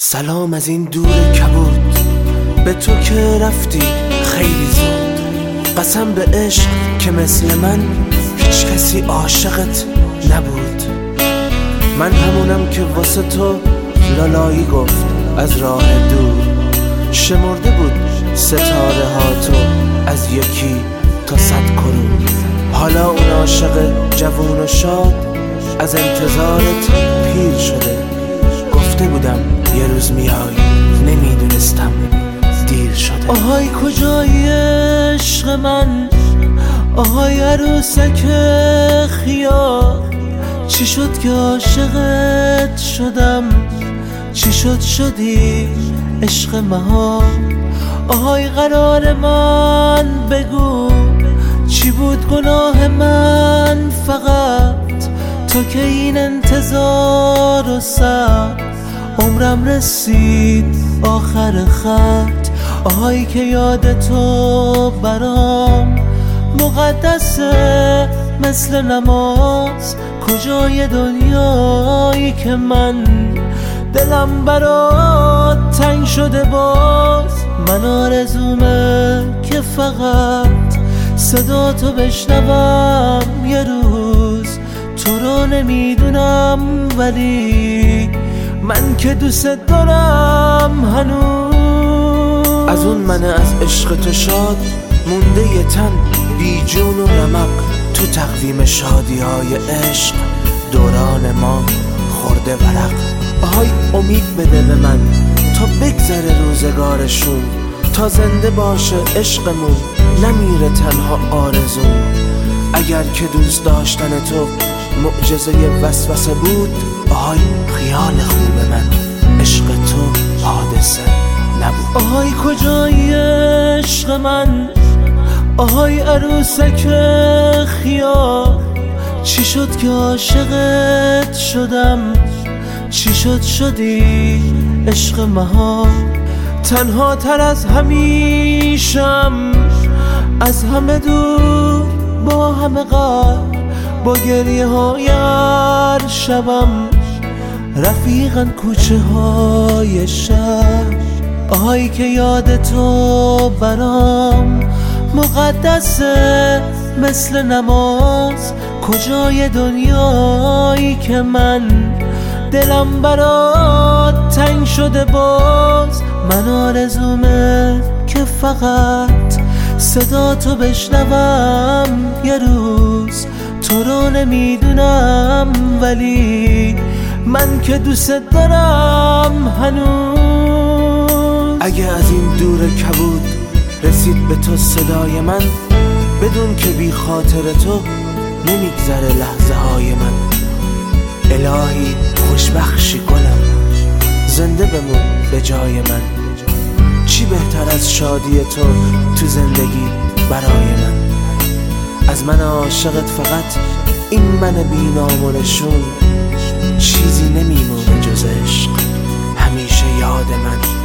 سلام از این دور کبود، به تو که رفتی خیلی زود. قسم به عشق که مثل من هیچ کسی عاشقت نبود. من همونم که واسه تو لالایی گفت از راه دور. شمرده بود ستاره ها تو از یکی تا 100 کرور. حالا اون عاشق جوون و شاد از انتظارت پیر شده. گفته بودم یه روز میای، نمیدونستم دیر شده. آهای کجای عشق من، آهای عروسک خیال. چی شد که عاشقت شدم، چی شد شدی عشق محال. آهای قرار من بگو، چی بود گناه من فقط. تو که این انتظار و صبر عمرم رسید آخر خط. آهای که یاد تو برام مقدسه مثل نماز. کجای دنیایی که من دلم برات تنگ شده باز. من آرزومه که فقط صدا تو بشنوم یه روز. تو رو نمیدونم ولی من که دوست دارم هنوز. از اون من از عشق تو شاد مونده یه تن بی جون و رمق. تو تقویم شادی های عشق دوران ما خورده ورق. آهای امید بده به من تا بگذره روزگارشون، تا زنده باشه عشقمون نمیره تنها آرزون. اگر که دوست داشتن تو معجزه وسوسه بود، آهای خیال خوب من عشق تو حادثه نبود. آهای کجای عشق من، آهای عروسک خیال. چی شد که عاشقت شدم، چی شد شدی عشق محال. تنها تر از همیشم، از همه دور با همه غر. با گریه های هر شبم رفیقن کوچه های شهر. آهای که یاد تو برام مقدسه مثل نماز. کجای دنیایی که من دلم برات تنگ شده باز. من آرزومه که فقط صدا تو بشنوم یه روز. تو رو نمیدونم ولی من که دوست دارم هنوز. اگه از این دور کبود رسید به تو صدای من، بدون که بی خاطر تو نمیگذره لحظه های من. الهی خوشبخشی گلم، زنده بمون به جای من. چی بهتر از شادی تو زندگی برای من. از من عاشقت فقط این من بینام و نشون. چیزی نمیمونه جز عشق، همیشه یاد من.